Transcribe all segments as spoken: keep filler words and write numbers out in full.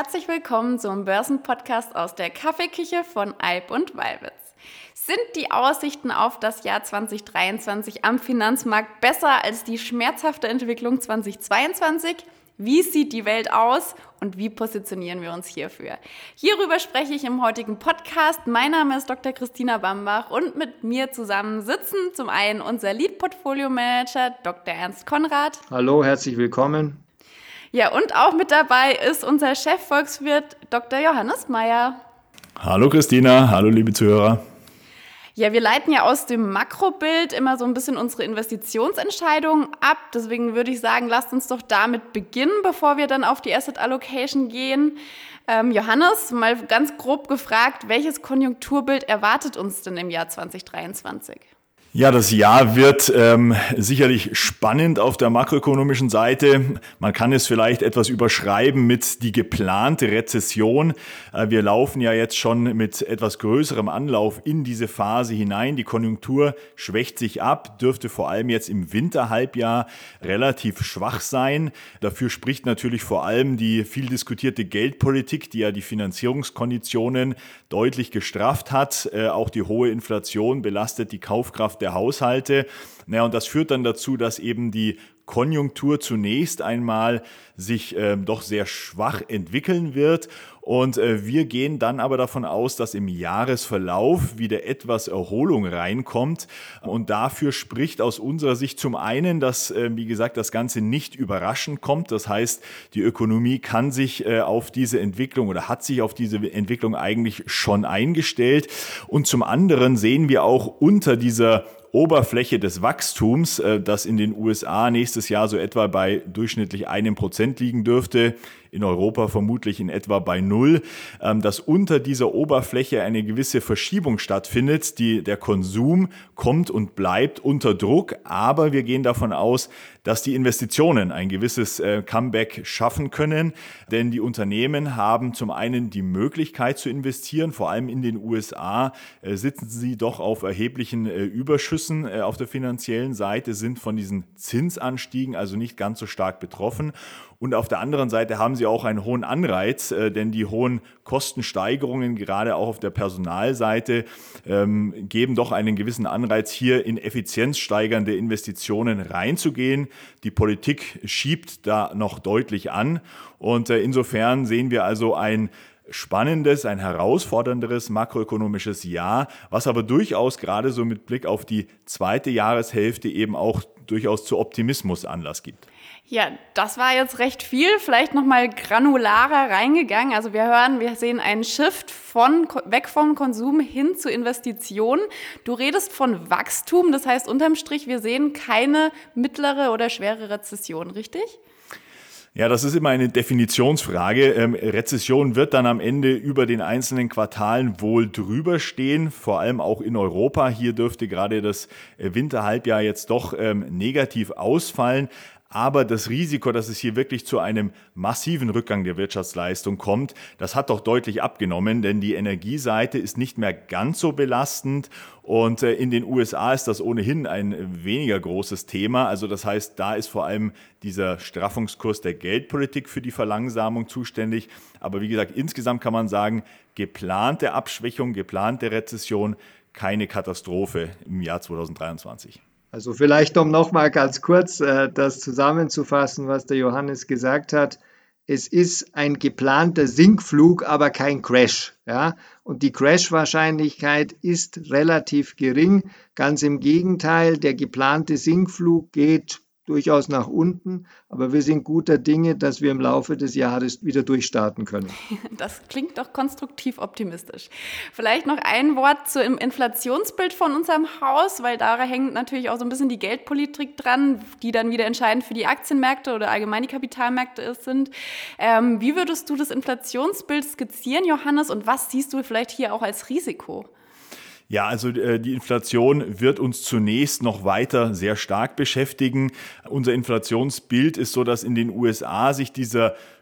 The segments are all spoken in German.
herzlich willkommen zum Börsenpodcast aus der Kaffeeküche von Alp und Weilwitz. Sind die Aussichten auf das Jahr zwanzig dreiundzwanzig am Finanzmarkt besser als die schmerzhafte Entwicklung zwanzig zweiundzwanzig? Wie sieht die Welt aus und wie positionieren wir uns hierfür? Hierüber spreche ich im heutigen Podcast. Mein Name ist Doktor Christina Bambach und mit mir zusammen sitzen zum einen unser Lead-Portfolio-Manager Doktor Ernst Konrad. Hallo, herzlich willkommen. Ja, und auch mit dabei ist unser Chefvolkswirt Doktor Johannes Meyer. Hallo Christina, hallo liebe Zuhörer. Ja, wir leiten ja aus dem Makrobild immer so ein bisschen unsere Investitionsentscheidungen ab. Deswegen würde ich sagen, lasst uns doch damit beginnen, bevor wir dann auf die Asset Allocation gehen. Ähm, Johannes, mal ganz grob gefragt, welches Konjunkturbild erwartet uns denn im Jahr zwanzig dreiundzwanzig? Ja, das Jahr wird ähm, sicherlich spannend auf der makroökonomischen Seite. Man kann es vielleicht etwas überschreiben mit die geplante Rezession. Äh, wir laufen ja jetzt schon mit etwas größerem Anlauf in diese Phase hinein. Die Konjunktur schwächt sich ab, dürfte vor allem jetzt im Winterhalbjahr relativ schwach sein. Dafür spricht natürlich vor allem die viel diskutierte Geldpolitik, die ja die Finanzierungskonditionen deutlich gestrafft hat. Äh, auch die hohe Inflation belastet die Kaufkraft der Haushalte. Naja, und das führt dann dazu, dass eben die Konjunktur zunächst einmal sich äh, doch sehr schwach entwickeln wird. Und äh, wir gehen dann aber davon aus, dass im Jahresverlauf wieder etwas Erholung reinkommt. Und dafür spricht aus unserer Sicht zum einen, dass, äh, wie gesagt, das Ganze nicht überraschend kommt. Das heißt, die Ökonomie kann sich äh, auf diese Entwicklung oder hat sich auf diese Entwicklung eigentlich schon eingestellt. Und zum anderen sehen wir auch unter dieser Oberfläche des Wachstums, das in den U S A nächstes Jahr so etwa bei durchschnittlich einem Prozent liegen dürfte, in Europa vermutlich in etwa bei null, dass unter dieser Oberfläche eine gewisse Verschiebung stattfindet. Die, der Konsum kommt und bleibt unter Druck, aber wir gehen davon aus, dass die Investitionen ein gewisses Comeback schaffen können, denn die Unternehmen haben zum einen die Möglichkeit zu investieren, vor allem in den U S A sitzen sie doch auf erheblichen Überschüssen auf der finanziellen Seite, sind von diesen Zinsanstiegen also nicht ganz so stark betroffen. Und auf der anderen Seite haben sie auch einen hohen Anreiz, äh, denn die hohen Kostensteigerungen, gerade auch auf der Personalseite, ähm, geben doch einen gewissen Anreiz, hier in effizienzsteigernde Investitionen reinzugehen. Die Politik schiebt da noch deutlich an und äh, insofern sehen wir also ein spannendes, ein herausfordernderes makroökonomisches Jahr, was aber durchaus gerade so mit Blick auf die zweite Jahreshälfte eben auch durchaus zu Optimismus Anlass gibt. Ja, das war jetzt recht viel, vielleicht nochmal granularer reingegangen. Also wir hören, wir sehen einen Shift von, weg vom Konsum hin zu Investitionen. Du redest von Wachstum, das heißt unterm Strich, wir sehen keine mittlere oder schwere Rezession, richtig? Ja, das ist immer eine Definitionsfrage. Ähm, Rezession wird dann am Ende über den einzelnen Quartalen wohl drüber stehen, vor allem auch in Europa. Hier dürfte gerade das Winterhalbjahr jetzt doch ähm, negativ ausfallen. Aber das Risiko, dass es hier wirklich zu einem massiven Rückgang der Wirtschaftsleistung kommt, das hat doch deutlich abgenommen, denn die Energieseite ist nicht mehr ganz so belastend und in den U S A ist das ohnehin ein weniger großes Thema. Also das heißt, da ist vor allem dieser Straffungskurs der Geldpolitik für die Verlangsamung zuständig. Aber wie gesagt, insgesamt kann man sagen, geplante Abschwächung, geplante Rezession, keine Katastrophe im Jahr zwanzig dreiundzwanzig. Also vielleicht, um nochmal ganz kurz äh, das zusammenzufassen, was der Johannes gesagt hat. Es ist ein geplanter Sinkflug, aber kein Crash. Ja? Und die Crash-Wahrscheinlichkeit ist relativ gering. Ganz im Gegenteil, der geplante Sinkflug geht durchaus nach unten, aber wir sind guter Dinge, dass wir im Laufe des Jahres wieder durchstarten können. Das klingt doch konstruktiv optimistisch. Vielleicht noch ein Wort zum Inflationsbild von unserem Haus, weil da hängt natürlich auch so ein bisschen die Geldpolitik dran, die dann wieder entscheidend für die Aktienmärkte oder allgemein die Kapitalmärkte sind. Ähm, wie würdest du das Inflationsbild skizzieren, Johannes, und was siehst du vielleicht hier auch als Risiko? Ja, also äh, die Inflation wird uns zunächst noch weiter sehr stark beschäftigen. Unser Inflationsbild ist so, dass in den U S A sich dieser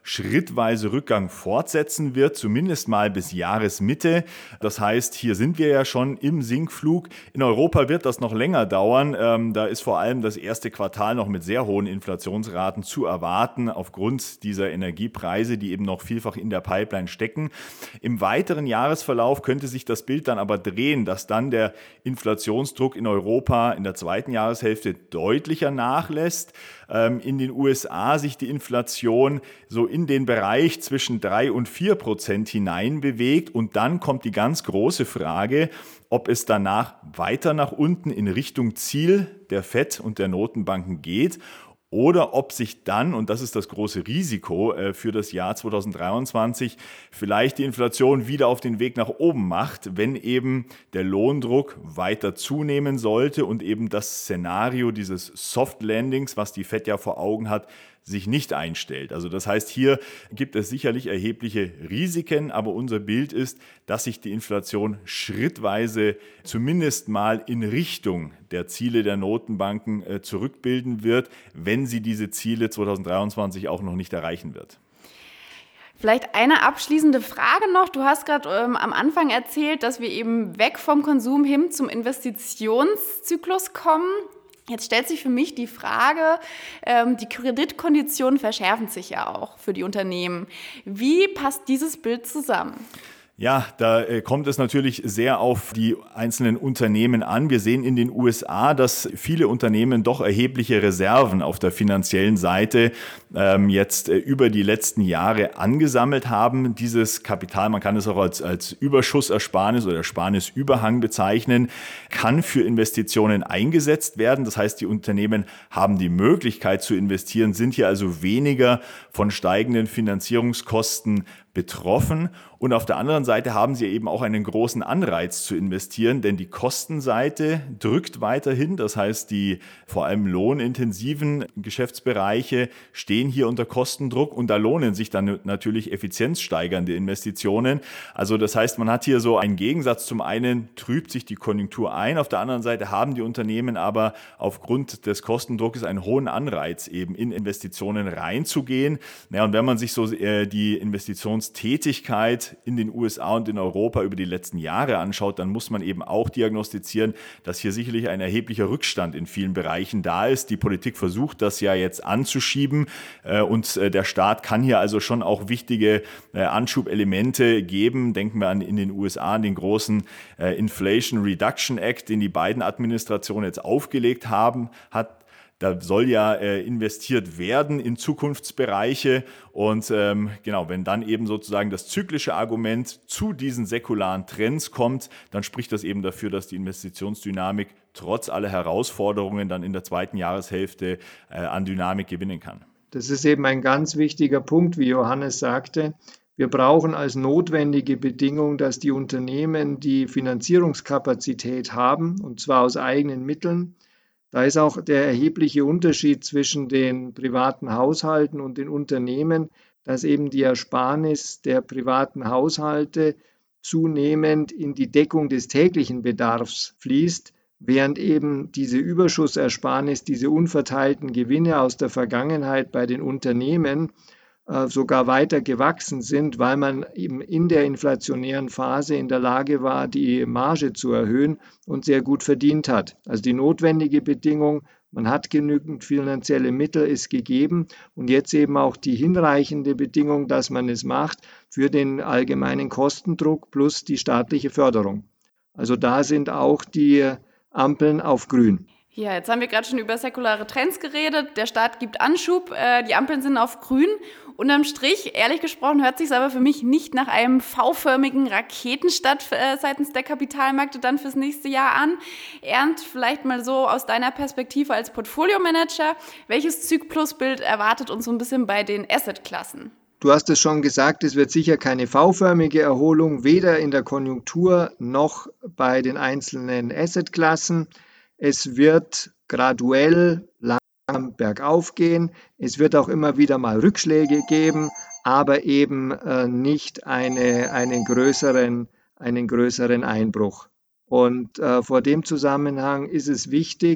schrittweise Rückgang fortsetzen wird, zumindest mal bis Jahresmitte. Das heißt, hier sind wir ja schon im Sinkflug. In Europa wird das noch länger dauern. Ähm, da ist vor allem das erste Quartal noch mit sehr hohen Inflationsraten zu erwarten, aufgrund dieser Energiepreise, die eben noch vielfach in der Pipeline stecken. Im weiteren Jahresverlauf könnte sich das Bild dann aber drehen, dass dann der Inflationsdruck in Europa in der zweiten Jahreshälfte deutlicher nachlässt. Ähm, in den U S A sich die Inflation so in den Bereich zwischen drei und vier Prozent hinein bewegt. Und dann kommt die ganz große Frage, ob es danach weiter nach unten in Richtung Ziel der Fed und der Notenbanken geht. Oder ob sich dann, und das ist das große Risiko äh, für das Jahr zwanzig dreiundzwanzig, vielleicht die Inflation wieder auf den Weg nach oben macht, wenn eben der Lohndruck weiter zunehmen sollte und eben das Szenario dieses Soft Landings, was die Fed ja vor Augen hat, sich nicht einstellt. Also das heißt, hier gibt es sicherlich erhebliche Risiken, aber unser Bild ist, dass sich die Inflation schrittweise zumindest mal in Richtung der Ziele der Notenbanken äh, zurückbilden wird, wenn sie diese Ziele zwanzig dreiundzwanzig auch noch nicht erreichen wird. Vielleicht eine abschließende Frage noch. Du hast gerade ähm, am Anfang erzählt, dass wir eben weg vom Konsum hin zum Investitionszyklus kommen. Jetzt stellt sich für mich die Frage, ähm, die Kreditkonditionen verschärfen sich ja auch für die Unternehmen. Wie passt dieses Bild zusammen? Ja, da äh, kommt es natürlich sehr auf die einzelnen Unternehmen an. Wir sehen in den U S A, dass viele Unternehmen doch erhebliche Reserven auf der finanziellen Seite ähm, jetzt äh, über die letzten Jahre angesammelt haben. Dieses Kapital, man kann es auch als, als Überschussersparnis oder Ersparnisüberhang bezeichnen, kann für Investitionen eingesetzt werden. Das heißt, die Unternehmen haben die Möglichkeit zu investieren, sind hier also weniger von steigenden Finanzierungskosten betroffen. Und auf der anderen Seite haben sie eben auch einen großen Anreiz zu investieren, denn die Kostenseite drückt weiterhin. Das heißt, die vor allem lohnintensiven Geschäftsbereiche stehen hier unter Kostendruck und da lohnen sich dann natürlich effizienzsteigernde Investitionen. Also das heißt, man hat hier so einen Gegensatz. Zum einen trübt sich die Konjunktur ein, auf der anderen Seite haben die Unternehmen aber aufgrund des Kostendruckes einen hohen Anreiz, eben in Investitionen reinzugehen. Ja, und wenn man sich so äh, die Investitions Tätigkeit in den U S A und in Europa über die letzten Jahre anschaut, dann muss man eben auch diagnostizieren, dass hier sicherlich ein erheblicher Rückstand in vielen Bereichen da ist. Die Politik versucht das ja jetzt anzuschieben und der Staat kann hier also schon auch wichtige Anschubelemente geben. Denken wir an in den U S A an den großen Inflation Reduction Act, den die Biden Administration jetzt aufgelegt haben, hat. Da soll ja äh, investiert werden in Zukunftsbereiche und ähm, genau, wenn dann eben sozusagen das zyklische Argument zu diesen säkularen Trends kommt, dann spricht das eben dafür, dass die Investitionsdynamik trotz aller Herausforderungen dann in der zweiten Jahreshälfte äh, an Dynamik gewinnen kann. Das ist eben ein ganz wichtiger Punkt, wie Johannes sagte. Wir brauchen als notwendige Bedingung, dass die Unternehmen die Finanzierungskapazität haben, und zwar aus eigenen Mitteln. Da ist auch der erhebliche Unterschied zwischen den privaten Haushalten und den Unternehmen, dass eben die Ersparnis der privaten Haushalte zunehmend in die Deckung des täglichen Bedarfs fließt, während eben diese Überschussersparnis, diese unverteilten Gewinne aus der Vergangenheit bei den Unternehmen sogar weiter gewachsen sind, weil man eben in der inflationären Phase in der Lage war, die Marge zu erhöhen und sehr gut verdient hat. Also die notwendige Bedingung, man hat genügend finanzielle Mittel, ist gegeben und jetzt eben auch die hinreichende Bedingung, dass man es macht für den allgemeinen Kostendruck plus die staatliche Förderung. Also da sind auch die Ampeln auf grün. Ja, jetzt haben wir gerade schon über säkulare Trends geredet. Der Staat gibt Anschub, äh, die Ampeln sind auf grün. Unterm Strich, ehrlich gesprochen, hört sich aber für mich nicht nach einem V-förmigen Raketenstart äh, seitens der Kapitalmärkte dann fürs nächste Jahr an. Ernst, vielleicht mal so aus deiner Perspektive als Portfolio-Manager, welches Zyklus-Bild erwartet uns so ein bisschen bei den Asset-Klassen? Du hast es schon gesagt, es wird sicher keine V-förmige Erholung, weder in der Konjunktur noch bei den einzelnen Asset-Klassen. Es wird graduell langsam bergauf gehen. Es wird auch immer wieder mal Rückschläge geben, aber eben äh, nicht eine, einen, größeren, einen größeren Einbruch. Und äh, vor dem Zusammenhang ist es wichtig,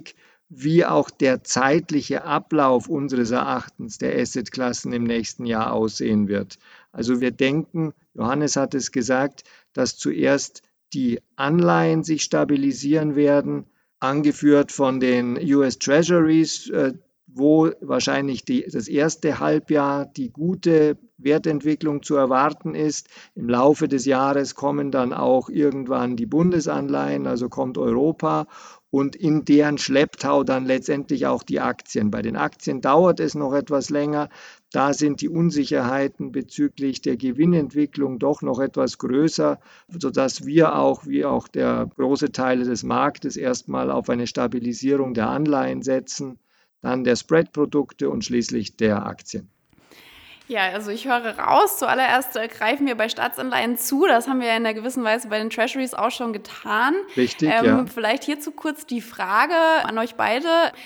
wie auch der zeitliche Ablauf unseres Erachtens der Assetklassen im nächsten Jahr aussehen wird. Also wir denken, Johannes hat es gesagt, dass zuerst die Anleihen sich stabilisieren werden, angeführt von den U S Treasuries, wo wahrscheinlich die, das erste Halbjahr die gute Wertentwicklung zu erwarten ist. Im Laufe des Jahres kommen dann auch irgendwann die Bundesanleihen, also kommt Europa und in deren Schlepptau dann letztendlich auch die Aktien. Bei den Aktien dauert es noch etwas länger. Da sind die Unsicherheiten bezüglich der Gewinnentwicklung doch noch etwas größer, sodass wir auch, wie auch der große Teile des Marktes, erstmal auf eine Stabilisierung der Anleihen setzen, dann der Spread-Produkte und schließlich der Aktien. Ja, also ich höre raus, zuallererst äh, greifen wir bei Staatsanleihen zu. Das haben wir ja in einer gewissen Weise bei den Treasuries auch schon getan. Richtig, ähm, ja. Vielleicht hierzu kurz die Frage an euch beide.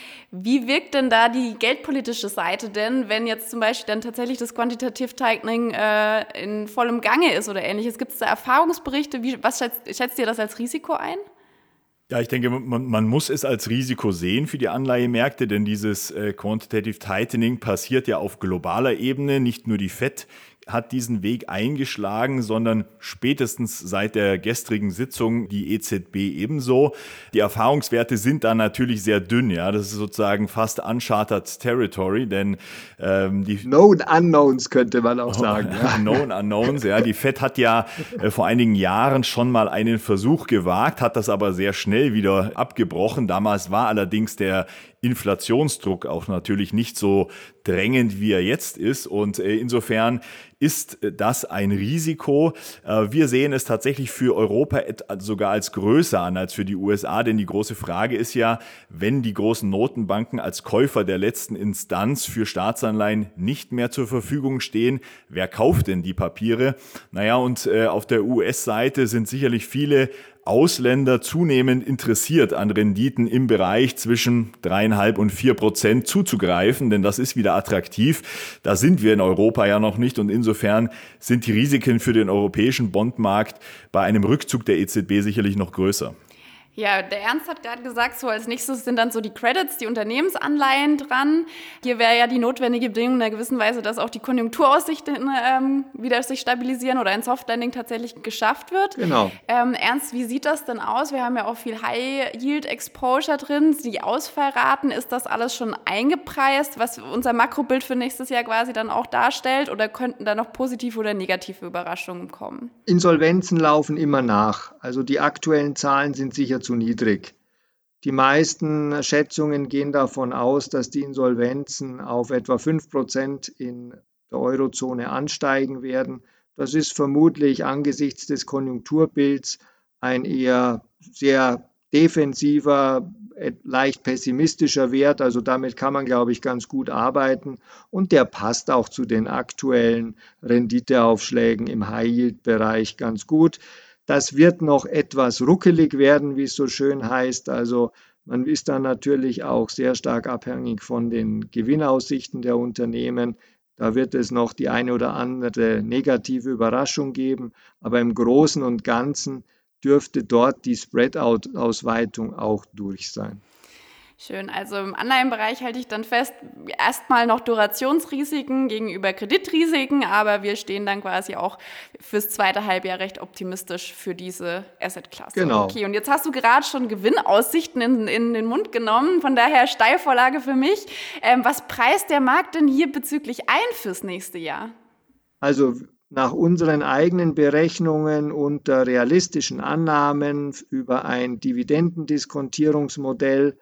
Wie wirkt denn da die geldpolitische Seite denn, wenn jetzt zum Beispiel dann tatsächlich das Quantitative Tightening äh, in vollem Gange ist oder ähnliches? Gibt es da Erfahrungsberichte? Wie, was schätzt, schätzt ihr das als Risiko ein? Ja, ich denke, man, man muss es als Risiko sehen für die Anleihemärkte, denn dieses äh, Quantitative Tightening passiert ja auf globaler Ebene. Nicht nur die Fed hat diesen Weg eingeschlagen, sondern spätestens seit der gestrigen Sitzung die E Z B ebenso. Die Erfahrungswerte sind da natürlich sehr dünn, ja. Das ist sozusagen fast uncharted territory, denn ähm, die Known Unknowns könnte man auch sagen. Oh, ja. Known Unknowns, ja. Die Fed hat ja äh, vor einigen Jahren schon mal einen Versuch gewagt, hat das aber sehr schnell wieder abgebrochen. Damals war allerdings der Inflationsdruck auch natürlich nicht so drängend, wie er jetzt ist. Und äh, insofern ist das ein Risiko. Äh, wir sehen es tatsächlich für Europa sogar als größer an als für die U S A, denn die große Frage ist ja, wenn die großen Notenbanken als Käufer der letzten Instanz für Staatsanleihen nicht mehr zur Verfügung stehen, wer kauft denn die Papiere? Naja, und äh, auf der U S-Seite sind sicherlich viele Ausländer zunehmend interessiert an Renditen im Bereich zwischen dreieinhalb und vier Prozent zuzugreifen, denn das ist wieder attraktiv. Da sind wir in Europa ja noch nicht und insofern sind die Risiken für den europäischen Bondmarkt bei einem Rückzug der E Z B sicherlich noch größer. Ja, der Ernst hat gerade gesagt, so als nächstes sind dann so die Credits, die Unternehmensanleihen dran. Hier wäre ja die notwendige Bedingung in einer gewissen Weise, dass auch die Konjunkturaussichten ähm, wieder sich stabilisieren oder ein Soft-Landing tatsächlich geschafft wird. Genau. Ähm, Ernst, wie sieht das denn aus? Wir haben ja auch viel High-Yield-Exposure drin. Die Ausfallraten, ist das alles schon eingepreist, was unser Makrobild für nächstes Jahr quasi dann auch darstellt? Oder könnten da noch positive oder negative Überraschungen kommen? Insolvenzen laufen immer nach. Also die aktuellen Zahlen sind sicher zu niedrig. Die meisten Schätzungen gehen davon aus, dass die Insolvenzen auf etwa fünf Prozent in der Eurozone ansteigen werden. Das ist vermutlich angesichts des Konjunkturbilds ein eher sehr defensiver, leicht pessimistischer Wert. Also damit kann man, glaube ich, ganz gut arbeiten. Und der passt auch zu den aktuellen Renditeaufschlägen im High-Yield-Bereich ganz gut. Das wird noch etwas ruckelig werden, wie es so schön heißt. Also man ist dann natürlich auch sehr stark abhängig von den Gewinnaussichten der Unternehmen. Da wird es noch die eine oder andere negative Überraschung geben. Aber im Großen und Ganzen dürfte dort die Spread-Out-Ausweitung auch durch sein. Schön, also im Anleihenbereich halte ich dann fest, erstmal noch Durationsrisiken gegenüber Kreditrisiken, aber wir stehen dann quasi auch fürs zweite Halbjahr recht optimistisch für diese Assetklasse. Genau. Okay, und jetzt hast du gerade schon Gewinnaussichten in, in den Mund genommen, von daher Steilvorlage für mich. Ähm, was preist der Markt denn hier bezüglich ein fürs nächste Jahr? Also nach unseren eigenen Berechnungen unter realistischen Annahmen über ein Dividendendiskontierungsmodell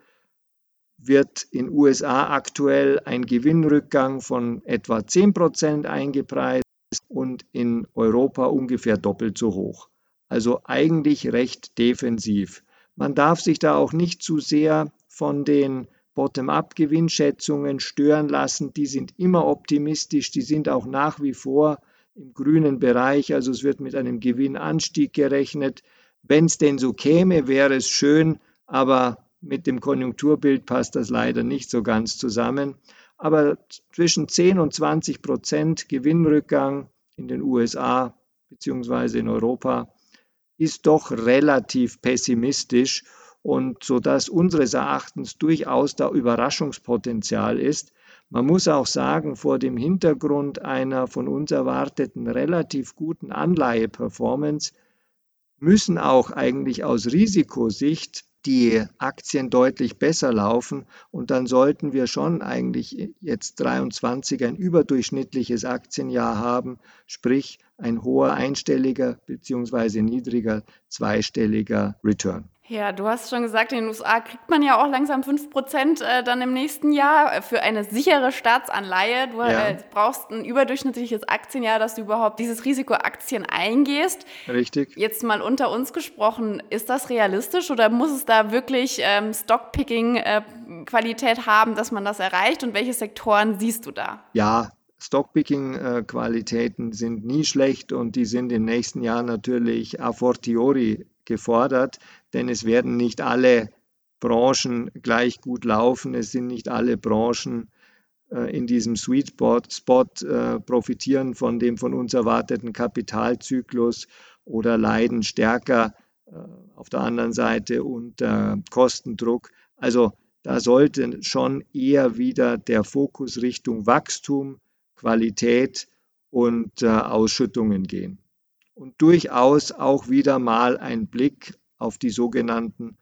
wird in U S A aktuell ein Gewinnrückgang von etwa zehn Prozent eingepreist und in Europa ungefähr doppelt so hoch. Also eigentlich recht defensiv. Man darf sich da auch nicht zu sehr von den Bottom-up-Gewinnschätzungen stören lassen. Die sind immer optimistisch, die sind auch nach wie vor im grünen Bereich. Also es wird mit einem Gewinnanstieg gerechnet. Wenn es denn so käme, wäre es schön, aber mit dem Konjunkturbild passt das leider nicht so ganz zusammen. Aber zwischen zehn und zwanzig Prozent Gewinnrückgang in den U S A bzw. in Europa ist doch relativ pessimistisch. und sodass unseres Erachtens durchaus da Überraschungspotenzial ist. Man muss auch sagen, vor dem Hintergrund einer von uns erwarteten relativ guten Anleiheperformance müssen auch eigentlich aus Risikosicht die Aktien deutlich besser laufen und dann sollten wir schon eigentlich jetzt dreiundzwanzig ein überdurchschnittliches Aktienjahr haben, sprich ein hoher einstelliger bzw. niedriger zweistelliger Return. Ja, du hast schon gesagt, in den U S A kriegt man ja auch langsam fünf Prozent äh, dann im nächsten Jahr für eine sichere Staatsanleihe. Du Ja. äh, brauchst ein überdurchschnittliches Aktienjahr, dass du überhaupt dieses Risiko Aktien eingehst. Richtig. Jetzt mal unter uns gesprochen, ist das realistisch oder muss es da wirklich ähm, Stockpicking-Qualität haben, dass man das erreicht? Und welche Sektoren siehst du da? Ja, Stockpicking-Qualitäten sind nie schlecht und die sind im nächsten Jahr natürlich a fortiori gefordert, denn es werden nicht alle Branchen gleich gut laufen, es sind nicht alle Branchen äh, in diesem Sweet Spot, Spot äh, profitieren von dem von uns erwarteten Kapitalzyklus oder leiden stärker äh, auf der anderen Seite unter Kostendruck. Also da sollte schon eher wieder der Fokus Richtung Wachstum, Qualität und äh, Ausschüttungen gehen. Und durchaus auch wieder mal ein Blick auf die sogenannten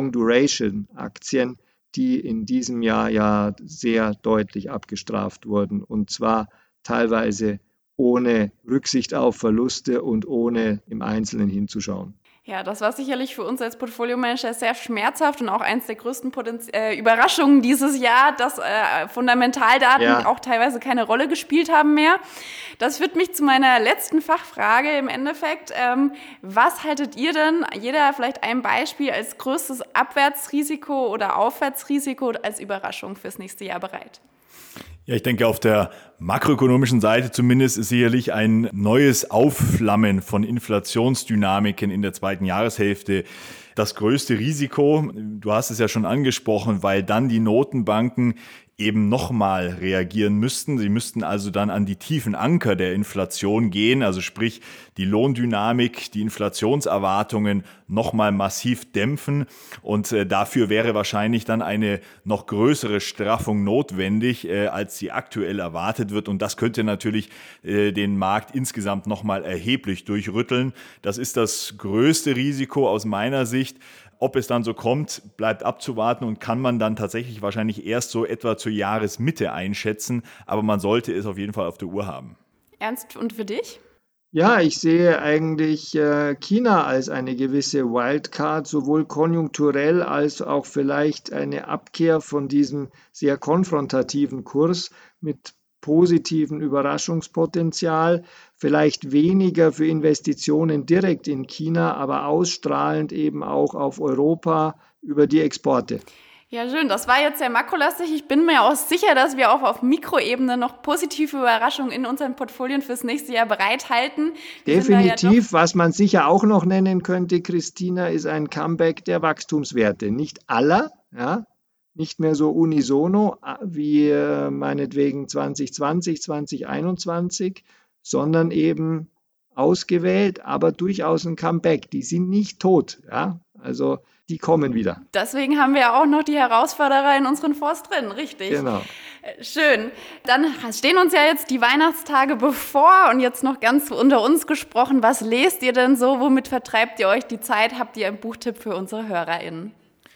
Long-Duration-Aktien, die in diesem Jahr ja sehr deutlich abgestraft wurden und zwar teilweise ohne Rücksicht auf Verluste und ohne im Einzelnen hinzuschauen. Ja, das war sicherlich für uns als Portfolio-Manager sehr schmerzhaft und auch eins der größten Potenz- äh, Überraschungen dieses Jahr, dass äh, Fundamentaldaten Ja. auch teilweise keine Rolle gespielt haben mehr. Das führt mich zu meiner letzten Fachfrage im Endeffekt. Ähm, was haltet ihr denn, jeder vielleicht ein Beispiel, als größtes Abwärtsrisiko oder Aufwärtsrisiko als Überraschung fürs nächste Jahr bereit? Ja, ich denke, auf der makroökonomischen Seite zumindest ist sicherlich ein neues Aufflammen von Inflationsdynamiken in der zweiten Jahreshälfte das größte Risiko. Du hast es ja schon angesprochen, weil dann die Notenbanken eben nochmal reagieren müssten. Sie müssten also dann an die tiefen Anker der Inflation gehen, also sprich die Lohndynamik, die Inflationserwartungen nochmal massiv dämpfen und äh, dafür wäre wahrscheinlich dann eine noch größere Straffung notwendig, äh, als sie aktuell erwartet wird und das könnte natürlich äh, den Markt insgesamt nochmal erheblich durchrütteln. Das ist das größte Risiko aus meiner Sicht. Ob es dann so kommt, bleibt abzuwarten und kann man dann tatsächlich wahrscheinlich erst so etwa zur Jahresmitte einschätzen. Aber man sollte es auf jeden Fall auf der Uhr haben. Ernst, und für dich? Ja, ich sehe eigentlich äh, China als eine gewisse Wildcard, sowohl konjunkturell als auch vielleicht eine Abkehr von diesem sehr konfrontativen Kurs mit positiven Überraschungspotenzial, vielleicht weniger für Investitionen direkt in China, aber ausstrahlend eben auch auf Europa über die Exporte. Ja, schön. Das war jetzt sehr makrolastig. Ich bin mir auch sicher, dass wir auch auf Mikroebene noch positive Überraschungen in unseren Portfolien fürs nächste Jahr bereithalten. Wir sind da ja Definitiv. Was man sicher auch noch nennen könnte, Christina, ist ein Comeback der Wachstumswerte. Nicht aller, ja, nicht mehr so unisono wie äh, meinetwegen zwanzig zwanzig, zwanzig einundzwanzig, sondern eben ausgewählt, aber durchaus ein Comeback. Die sind nicht tot, ja, also die kommen wieder. Deswegen haben wir auch noch die Herausforderer in unseren Fonds drin, richtig? Genau. Schön. Dann stehen uns ja jetzt die Weihnachtstage bevor und jetzt noch ganz unter uns gesprochen. Was lest ihr denn so? Womit vertreibt ihr euch die Zeit? Habt ihr einen Buchtipp für unsere HörerInnen?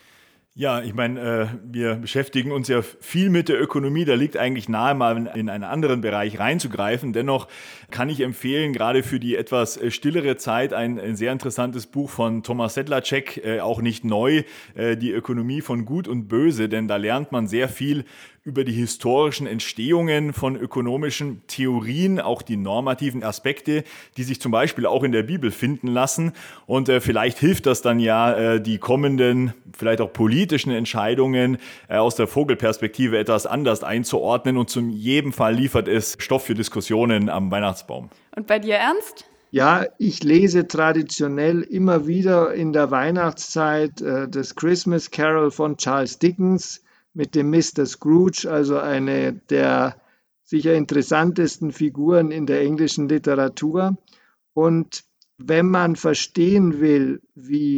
Ja, ich meine, äh, wir beschäftigen uns ja viel mit der Ökonomie. Da liegt eigentlich nahe, mal in einen anderen Bereich reinzugreifen. Dennoch kann ich empfehlen, gerade für die etwas äh, stillere Zeit, ein, ein sehr interessantes Buch von Thomas Sedlacek, äh, auch nicht neu, äh, die Ökonomie von Gut und Böse. Denn da lernt man sehr viel über die historischen Entstehungen von ökonomischen Theorien, auch die normativen Aspekte, die sich zum Beispiel auch in der Bibel finden lassen. Und äh, vielleicht hilft das dann ja, äh, die kommenden, vielleicht auch politischen Entscheidungen äh, aus der Vogelperspektive etwas anders einzuordnen. Und zu jedem Fall liefert es Stoff für Diskussionen am Weihnachtsbaum. Und bei dir, Ernst? Ja, ich lese traditionell immer wieder in der Weihnachtszeit äh, das Christmas Carol von Charles Dickens mit dem Mister Scrooge, also eine der sicher interessantesten Figuren in der englischen Literatur. Und wenn man verstehen will, wie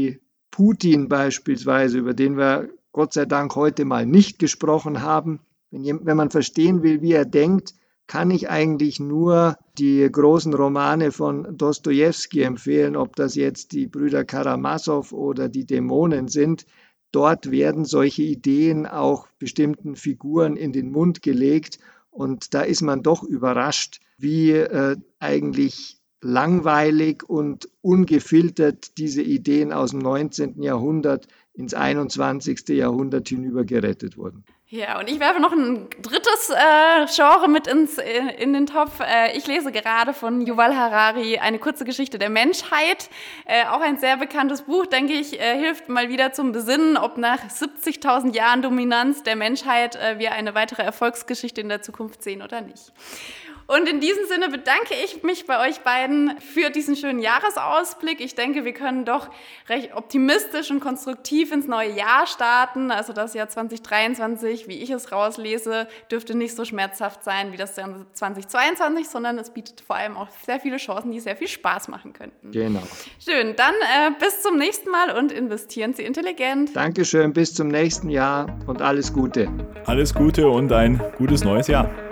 Putin beispielsweise, über den wir Gott sei Dank heute mal nicht gesprochen haben. Wenn, wenn man verstehen will, wie er denkt, kann ich eigentlich nur die großen Romane von Dostojewski empfehlen, ob das jetzt die Brüder Karamasow oder die Dämonen sind. Dort werden solche Ideen auch bestimmten Figuren in den Mund gelegt und da ist man doch überrascht, wie äh, eigentlich langweilig und ungefiltert diese Ideen aus dem neunzehnten Jahrhundert ins einundzwanzigste Jahrhundert hinüber gerettet wurden. Ja, und ich werfe noch ein drittes äh, Genre mit ins, in, in den Topf. Äh, ich lese gerade von Yuval Harari eine kurze Geschichte der Menschheit. Äh, auch ein sehr bekanntes Buch, denke ich, äh, hilft mal wieder zum Besinnen, ob nach siebzigtausend Jahren Dominanz der Menschheit äh, wir eine weitere Erfolgsgeschichte in der Zukunft sehen oder nicht. Und in diesem Sinne bedanke ich mich bei euch beiden für diesen schönen Jahresausblick. Ich denke, wir können doch recht optimistisch und konstruktiv ins neue Jahr starten. Also das Jahr zwanzig dreiundzwanzig, wie ich es rauslese, dürfte nicht so schmerzhaft sein wie das Jahr zwanzig zweiundzwanzig, sondern es bietet vor allem auch sehr viele Chancen, die sehr viel Spaß machen könnten. Genau. Schön, dann äh, bis zum nächsten Mal und investieren Sie intelligent. Dankeschön, bis zum nächsten Jahr und alles Gute. Alles Gute und ein gutes neues Jahr.